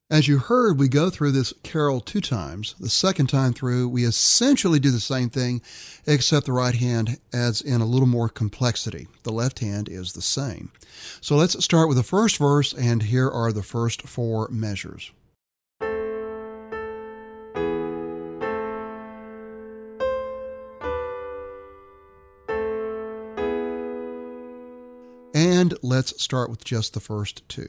As you heard, we go through this carol 2 times. The second time through, we essentially do the same thing, except the right hand adds in a little more complexity. The left hand is the same. So let's start with the first verse, and here are the first 4 measures. And let's start with just the first 2.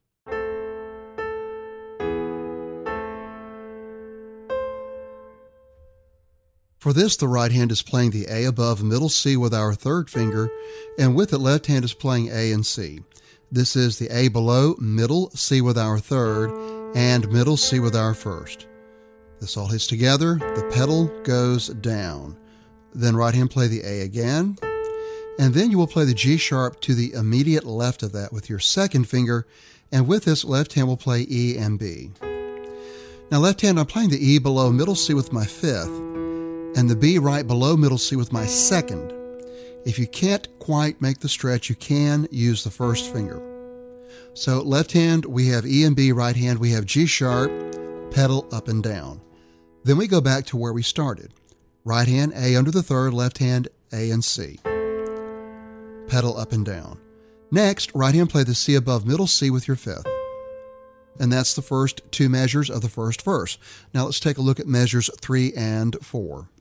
For this, the right hand is playing the A above middle C with our third finger, and with it, left hand is playing A and C. This is the A below, middle C with our third, and middle C with our first. This all hits together, the pedal goes down. Then right hand play the A again, and then you will play the G sharp to the immediate left of that with your second finger, and with this, left hand will play E and B. Now left hand, I'm playing the E below middle C with my fifth, and the B right below middle C with my second. If you can't quite make the stretch, you can use the first finger. So left hand, we have E and B. Right hand, we have G sharp, pedal up and down. Then we go back to where we started. Right hand, A under the third, left hand, A and C. Pedal up and down. Next, right hand, play the C above middle C with your fifth. And that's the first 2 measures of the first verse. Now let's take a look at measures 3 and 4.